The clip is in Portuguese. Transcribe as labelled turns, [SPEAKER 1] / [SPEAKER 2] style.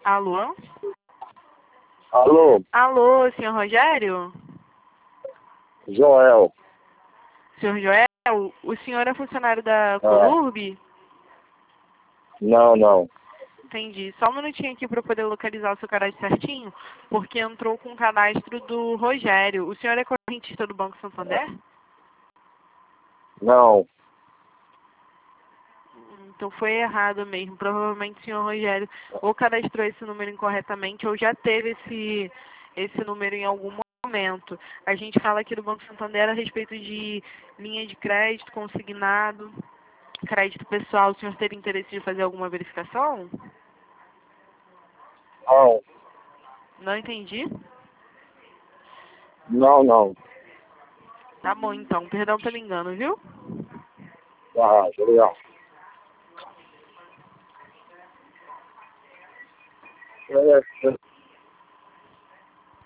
[SPEAKER 1] Alô?
[SPEAKER 2] Alô,
[SPEAKER 1] Alô, senhor Rogério?
[SPEAKER 2] Joel.
[SPEAKER 1] Senhor Joel, o senhor é funcionário da
[SPEAKER 2] Ah,
[SPEAKER 1] Colurb?
[SPEAKER 2] não.
[SPEAKER 1] Entendi. Só um minutinho aqui para eu poder localizar o seu cadastro certinho, porque entrou com o cadastro do Rogério. O senhor é correntista do Banco Santander?
[SPEAKER 2] Não.
[SPEAKER 1] Então foi errado mesmo. Provavelmente o senhor Rogério ou cadastrou esse número incorretamente ou já teve esse número em algum momento. A gente fala aqui do Banco Santander a respeito de linha de crédito, consignado, crédito pessoal. O senhor teria interesse de fazer alguma verificação?
[SPEAKER 2] Não.
[SPEAKER 1] Não entendi.
[SPEAKER 2] Não.
[SPEAKER 1] Tá bom então. Perdão pelo engano, viu?
[SPEAKER 2] Ah, legal. É,